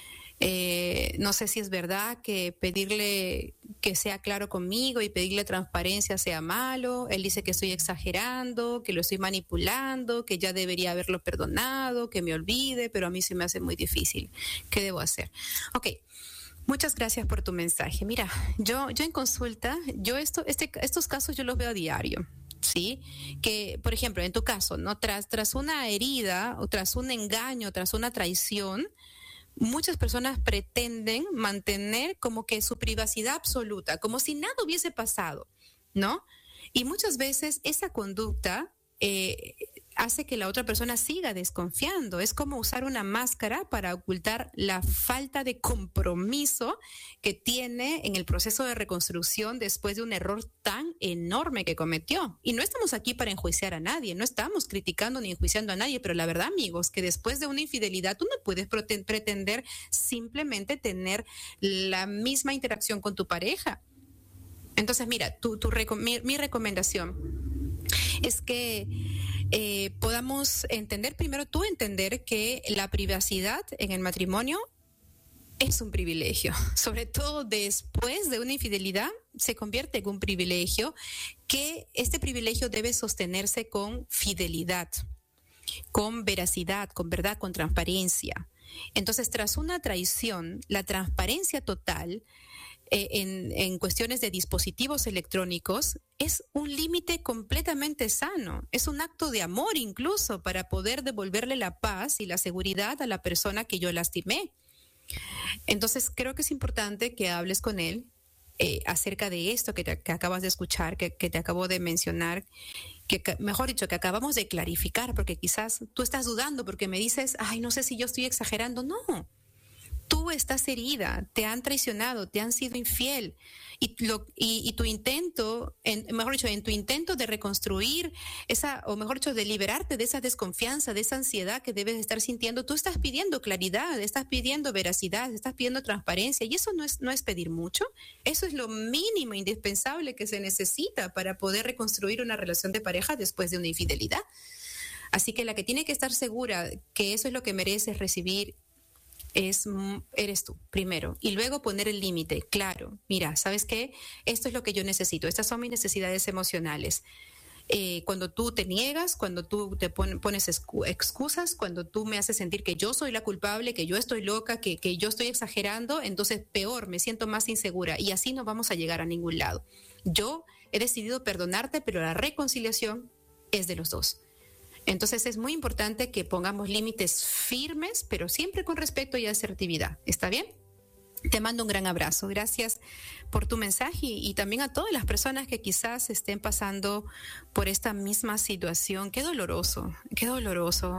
No sé si es verdad que pedirle que sea claro conmigo y pedirle transparencia sea malo. Él dice que estoy exagerando, que lo estoy manipulando, que ya debería haberlo perdonado, que me olvide, pero a mí se me hace muy difícil. ¿Qué debo hacer? Ok, muchas gracias por tu mensaje. Mira, yo en consulta, estos casos yo los veo a diario. Sí, que por ejemplo en tu caso, ¿no? Tras una herida o tras un engaño, tras una traición, muchas personas pretenden mantener como que su privacidad absoluta, como si nada hubiese pasado, ¿no? Y muchas veces esa conducta hace que la otra persona siga desconfiando. Es como usar una máscara para ocultar la falta de compromiso que tiene en el proceso de reconstrucción después de un error tan enorme que cometió. Y no estamos aquí para enjuiciar a nadie, no estamos criticando ni enjuiciando a nadie, pero la verdad, amigos, que después de una infidelidad tú no puedes pretender simplemente tener la misma interacción con tu pareja. Entonces, mira, mi recomendación es que podamos entender que la privacidad en el matrimonio es un privilegio, sobre todo después de una infidelidad se convierte en un privilegio, que este privilegio debe sostenerse con fidelidad, con veracidad, con verdad, con transparencia. Entonces, tras una traición, la transparencia total en cuestiones de dispositivos electrónicos es un límite completamente sano, es un acto de amor incluso para poder devolverle la paz y la seguridad a la persona que yo lastimé. Entonces creo que es importante que hables con él acerca de esto que acabas de escuchar, que te acabo de mencionar, mejor dicho, que acabamos de clarificar, porque quizás tú estás dudando porque me dices, ay, no sé si yo estoy exagerando. No. Tú estás herida, te han traicionado, te han sido infiel y tu intento, en tu intento de reconstruir de liberarte de esa desconfianza, de esa ansiedad que debes estar sintiendo, tú estás pidiendo claridad, estás pidiendo veracidad, estás pidiendo transparencia, y eso no es pedir mucho. Eso es lo mínimo indispensable que se necesita para poder reconstruir una relación de pareja después de una infidelidad. Así que la que tiene que estar segura que eso es lo que mereces recibir eres tú, primero, y luego poner el límite. Claro, mira, ¿sabes qué? Esto es lo que yo necesito, estas son mis necesidades emocionales. Cuando tú te niegas, cuando tú te pones excusas, cuando tú me haces sentir que yo soy la culpable, que yo estoy loca, que yo estoy exagerando, entonces peor, me siento más insegura, y así no vamos a llegar a ningún lado. Yo he decidido perdonarte, pero la reconciliación es de los dos. Entonces es muy importante que pongamos límites firmes, pero siempre con respeto y asertividad. ¿Está bien? Te mando un gran abrazo. Gracias por tu mensaje y también a todas las personas que quizás estén pasando por esta misma situación. Qué doloroso, qué doloroso.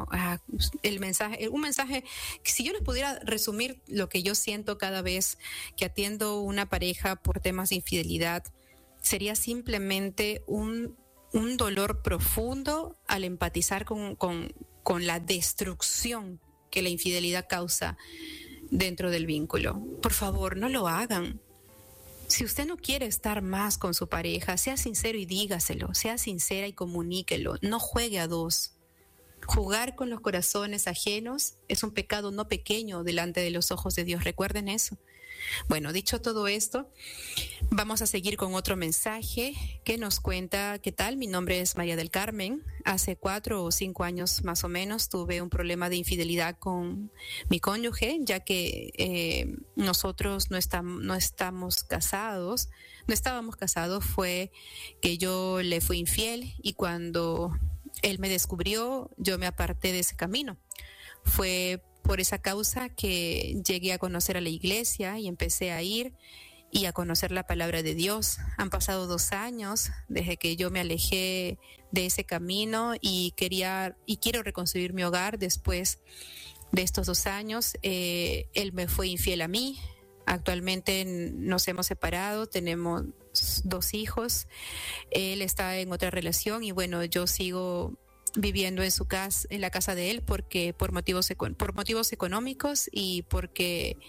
Un mensaje que si yo les pudiera resumir lo que yo siento cada vez que atiendo una pareja por temas de infidelidad, sería simplemente un dolor profundo al empatizar con la destrucción que la infidelidad causa dentro del vínculo. Por favor, no lo hagan. Si usted no quiere estar más con su pareja, sea sincero y dígaselo, sea sincera y comuníquelo, no juegue a dos. Jugar con los corazones ajenos es un pecado no pequeño delante de los ojos de Dios, recuerden eso. Bueno, dicho todo esto, vamos a seguir con otro mensaje que nos cuenta qué tal. Mi nombre es María del Carmen. Hace 4 o 5 años más o menos tuve un problema de infidelidad con mi cónyuge, ya que nosotros no estábamos casados. Fue que yo le fui infiel y cuando él me descubrió, yo me aparté de ese camino. Fue por esa causa que llegué a conocer a la iglesia y empecé a ir y a conocer la palabra de Dios. Han pasado 2 años desde que yo me alejé de ese camino y quiero reconstruir mi hogar después de estos 2 años. Él me fue infiel a mí. Actualmente nos hemos separado, tenemos 2 hijos. Él está en otra relación y bueno, yo sigo viviendo en su casa, en la casa de él, porque por motivos económicos y porque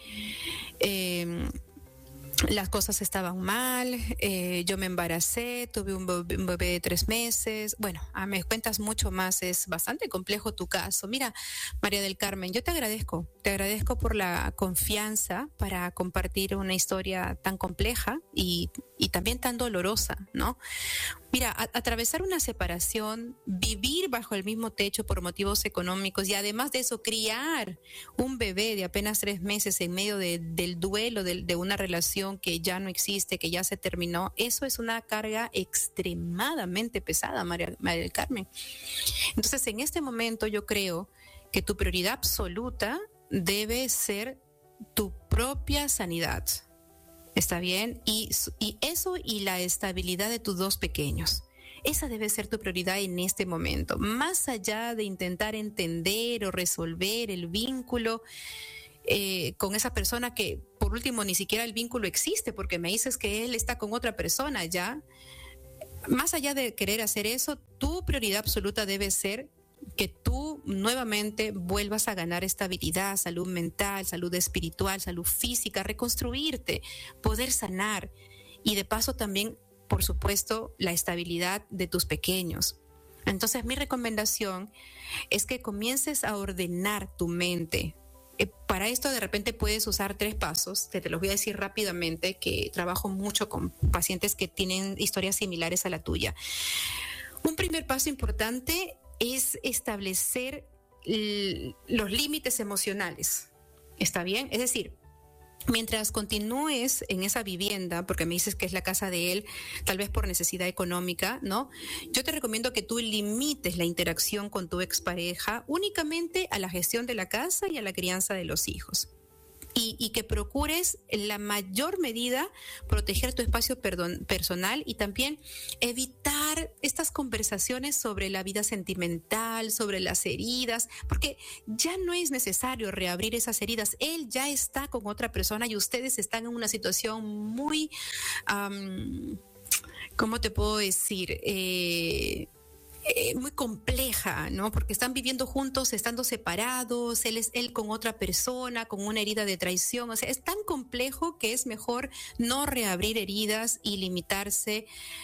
las cosas estaban mal. Yo me embaracé, tuve un bebé de 3 meses. Bueno, me cuentas mucho más, es bastante complejo tu caso. Mira, María del Carmen, yo te agradezco por la confianza para compartir una historia tan compleja y también tan dolorosa, ¿no? Mira, atravesar una separación, vivir bajo el mismo techo por motivos económicos y además de eso criar un bebé de apenas 3 meses en medio del duelo de una relación que ya no existe, que ya se terminó, eso es una carga extremadamente pesada, María del Carmen. Entonces, en este momento yo creo que tu prioridad absoluta debe ser tu propia sanidad. ¿Está bien? Y eso y la estabilidad de tus 2 pequeños. Esa debe ser tu prioridad en este momento. Más allá de intentar entender o resolver el vínculo con esa persona que, por último, ni siquiera el vínculo existe porque me dices que él está con otra persona ya. Más allá de querer hacer eso, tu prioridad absoluta debe ser que tú nuevamente vuelvas a ganar estabilidad, salud mental, salud espiritual, salud física, reconstruirte, poder sanar y de paso también, por supuesto, la estabilidad de tus pequeños. Entonces, mi recomendación es que comiences a ordenar tu mente. Para esto de repente puedes usar 3 pasos, que te los voy a decir rápidamente, que trabajo mucho con pacientes que tienen historias similares a la tuya. Un primer paso importante es establecer los límites emocionales. ¿Está bien? Es decir, mientras continúes en esa vivienda, porque me dices que es la casa de él, tal vez por necesidad económica, ¿no? Yo te recomiendo que tú limites la interacción con tu expareja únicamente a la gestión de la casa y a la crianza de los hijos. Y que procures en la mayor medida proteger tu espacio personal y también evitar estas conversaciones sobre la vida sentimental, sobre las heridas, porque ya no es necesario reabrir esas heridas. Él ya está con otra persona y ustedes están en una situación muy, ¿cómo te puedo decir? Muy compleja, ¿no? Porque están viviendo juntos, estando separados, él con otra persona, con una herida de traición. O sea, es tan complejo que es mejor no reabrir heridas y limitarse,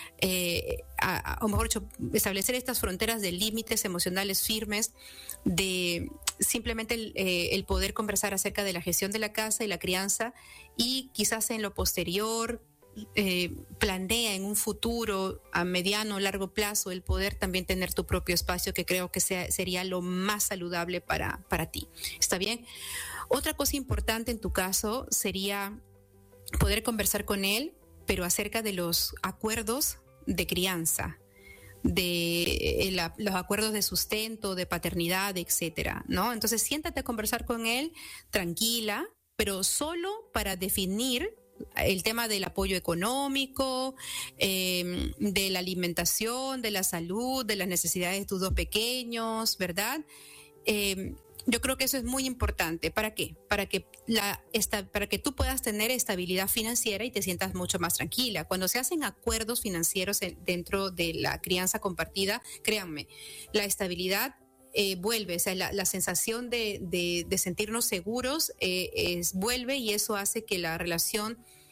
o mejor dicho, establecer estas fronteras de límites emocionales firmes, de simplemente el poder conversar acerca de la gestión de la casa y la crianza, y quizás en lo posterior planea en un futuro a mediano o largo plazo el poder también tener tu propio espacio, que creo que sería lo más saludable para ti. ¿Está bien? Otra cosa importante en tu caso sería poder conversar con él, pero acerca de los acuerdos de crianza, de los acuerdos de sustento, de paternidad, etcétera, ¿no? Entonces siéntate a conversar con él tranquila, pero solo para definir el tema del apoyo económico, de la alimentación, de la salud, de las necesidades de tus 2 pequeños, ¿verdad? Yo creo que eso es muy importante. ¿Para qué? Para que tú puedas tener estabilidad financiera y te sientas mucho más tranquila. Cuando se hacen acuerdos financieros dentro de la crianza compartida, créanme, la estabilidad vuelve, o sea, la sensación de sentirnos seguros vuelve, y eso hace que la relación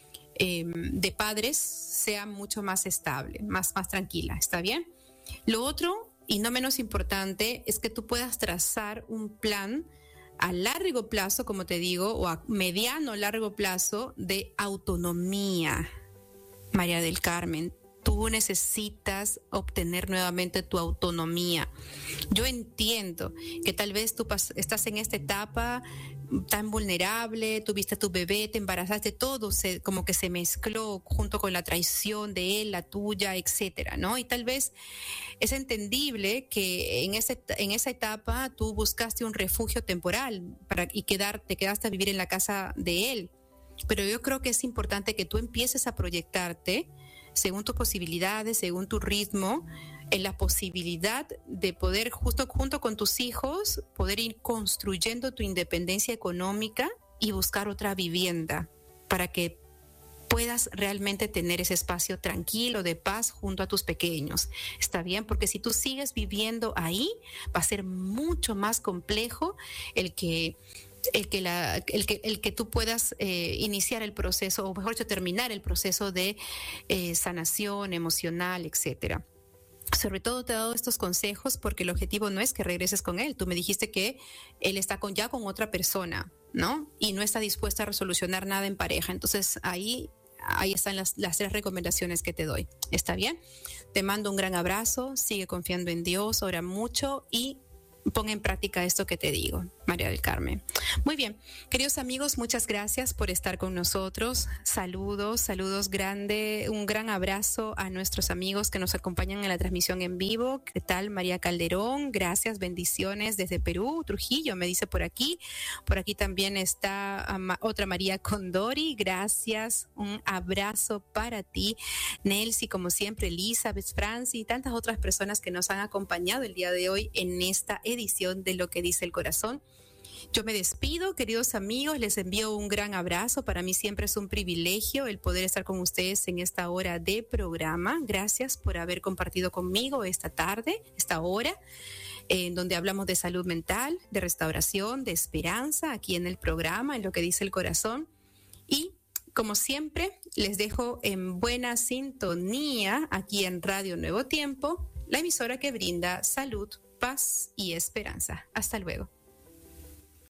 de padres sea mucho más estable, más tranquila, ¿está bien? Lo otro, y no menos importante, es que tú puedas trazar un plan a largo plazo, como te digo, o a mediano largo plazo de autonomía, María del Carmen. Tú necesitas obtener nuevamente tu autonomía. Yo entiendo que tal vez tú estás en esta etapa tan vulnerable, tuviste a tu bebé, te embarazaste, todo como que se mezcló junto con la traición de él, la tuya, etcétera, ¿no? Y tal vez es entendible que en esa etapa tú buscaste un refugio temporal y te quedaste a vivir en la casa de él. Pero yo creo que es importante que tú empieces a proyectarte según tus posibilidades, según tu ritmo, en la posibilidad de poder, justo junto con tus hijos, poder ir construyendo tu independencia económica y buscar otra vivienda para que puedas realmente tener ese espacio tranquilo, de paz, junto a tus pequeños. ¿Está bien? Porque si tú sigues viviendo ahí, va a ser mucho más complejo el que tú puedas iniciar el proceso, o mejor dicho, terminar el proceso de sanación emocional, etcétera. Sobre todo te he dado estos consejos porque el objetivo no es que regreses con él. Tú me dijiste que él está ya con otra persona, ¿no? Y no está dispuesta a resolucionar nada en pareja. Entonces ahí están las 3 recomendaciones que te doy. ¿Está bien? Te mando un gran abrazo, sigue confiando en Dios, ora mucho y pon en práctica esto que te digo, María del Carmen. Muy bien, queridos amigos, muchas gracias por estar con nosotros. Saludos grande, un gran abrazo a nuestros amigos que nos acompañan en la transmisión en vivo. ¿Qué tal, María Calderón? Gracias, bendiciones desde Perú, Trujillo, me dice por aquí. Por aquí también está otra María Condori, gracias, un abrazo para ti. Nelcy, como siempre, Elizabeth, Franci y tantas otras personas que nos han acompañado el día de hoy en esta edición de Lo que dice el corazón. Yo me despido, queridos amigos, les envío un gran abrazo. Para mí siempre es un privilegio el poder estar con ustedes en esta hora de programa. Gracias por haber compartido conmigo esta tarde, esta hora, en donde hablamos de salud mental, de restauración, de esperanza, aquí en el programa, en Lo que dice el corazón. Y como siempre, les dejo en buena sintonía aquí en Radio Nuevo Tiempo, la emisora que brinda salud, paz y esperanza. Hasta luego.